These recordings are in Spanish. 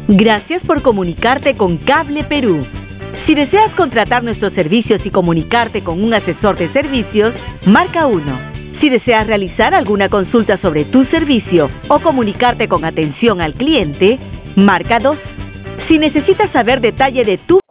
Gracias por comunicarte con Cable Perú. Si deseas contratar nuestros servicios y comunicarte con un asesor de servicios, marca 1. Si deseas realizar alguna consulta sobre tu servicio o comunicarte con atención al cliente, marca 2. Si necesitas saber detalle de tu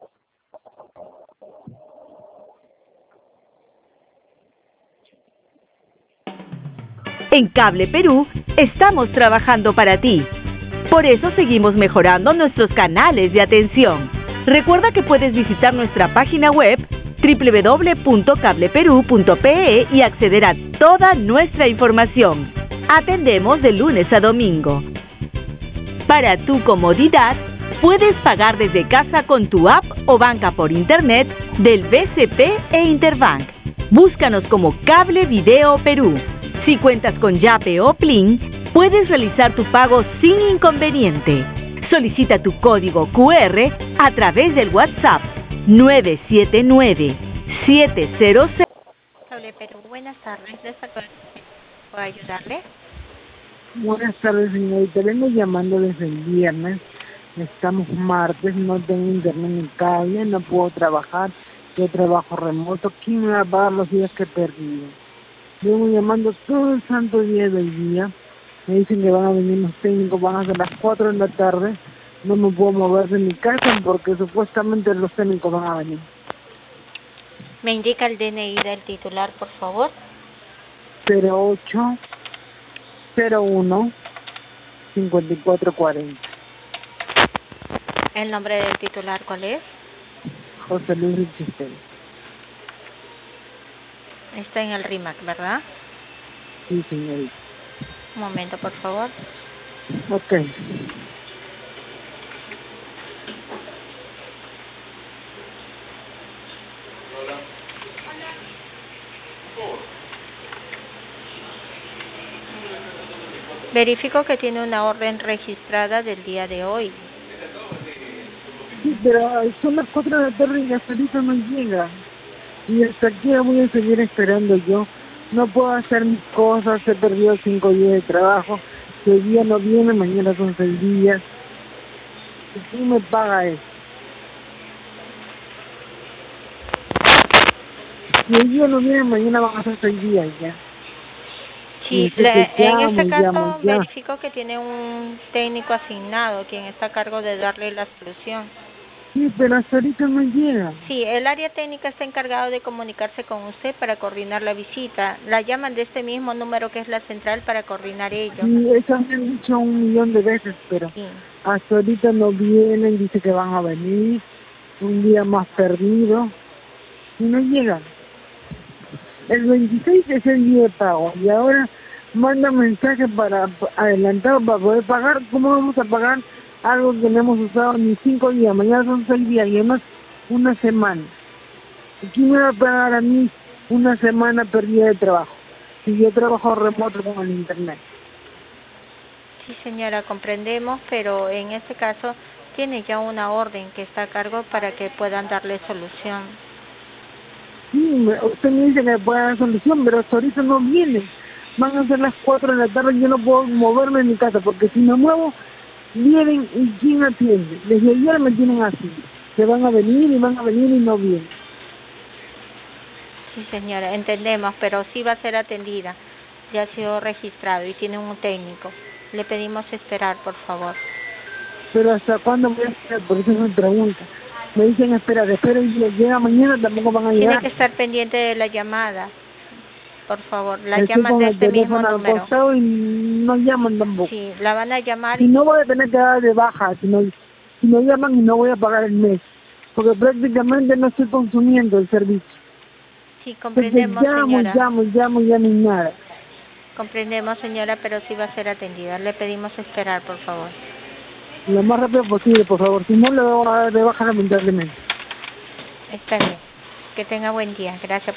En Cable Perú estamos trabajando para ti. Por eso seguimos mejorando nuestros canales de atención. Recuerda que puedes visitar nuestra página web www.cableperu.pe y acceder a toda nuestra información. Atendemos de lunes a domingo. Para tu comodidad, puedes pagar desde casa con tu app o banca por internet del BCP e Interbank. Búscanos como Cable Video Perú. Si cuentas con Yape o Plin, puedes realizar tu pago sin inconveniente. Solicita tu código QR a través del WhatsApp 979-706. Cable Perú, buenas tardes. ¿Puedo ayudarle? Buenas tardes, señorita. Vengo llamando desde el viernes. Estamos martes, no tengo internet ni cable, no puedo trabajar. Yo trabajo remoto. ¿Quién me va a pagar los días que he perdido? Vengo llamando todo el santo día del día. Me dicen que van a venir los técnicos, van a ser las 4 de la tarde. No me puedo mover de mi casa porque supuestamente los técnicos van a venir. ¿Me indica el DNI del titular, por favor? 0801-5440. ¿El nombre del titular cuál es? José Luis Richistel. Está en el RIMAC, ¿verdad? Sí, señorita. Un momento, por favor. Ok. Verifico que tiene una orden registrada del día de hoy. Sí, pero son las 4 de la tarde y hasta ahorita no llega. Y hasta aquí voy a seguir esperando yo. No puedo hacer mis cosas, he perdido 5 días de trabajo. Si hoy día no viene, mañana son 6 días. ¿Y quién me paga eso? Si hoy día no viene, mañana van a ser 6 días ya. Sí, en este caso verifico que tiene un técnico asignado quien está a cargo de darle la solución. Sí, pero hasta ahorita no llega. Sí, el área técnica está encargado de comunicarse con usted para coordinar la visita. La llaman de este mismo número que es la central para coordinar ello. Sí, eso me han dicho 1.000.000 de veces, pero sí, hasta ahorita no vienen, dice que van a venir, un día más perdido, y no llegan. El 26 es el día de pago, y ahora manda mensaje para adelantado para poder pagar. ¿Cómo vamos a pagar algo que no hemos usado ni 5 días? Mañana son 6 días y además una semana. ¿Quién me va a pagar a mí una semana perdida de trabajo si yo trabajo remoto con el internet? Sí, señora, comprendemos, pero en este caso tiene ya una orden que está a cargo para que puedan darle solución. Sí, usted me dice que puede dar solución, pero hasta ahorita no viene. Van a ser las 4 de la tarde y yo no puedo moverme en mi casa, porque si me muevo, vienen y ¿quién atiende? Desde ayer me tienen así, que van a venir y no vienen. Sí, señora, entendemos, pero sí va a ser atendida. Ya ha sido registrado y tiene un técnico. Le pedimos esperar, por favor. Pero ¿hasta cuándo voy a esperar? Por eso es mi pregunta. Me dicen espera y llega mañana, tampoco van a llegar. Tiene que estar pendiente de la llamada. Por favor, la llaman de este mismo número. Al costado y no llaman tampoco. Sí, la van a llamar. Y no voy a tener que dar de baja, si no llaman y no voy a pagar el mes, porque prácticamente no estoy consumiendo el servicio. Sí, comprendemos, señora. Llamo y no hay nada. Comprendemos, señora, pero sí va a ser atendida. Le pedimos esperar, por favor. Lo más rápido posible, por favor. Si no, le voy a dar de baja lamentablemente. Está bien. Que tenga buen día. Gracias.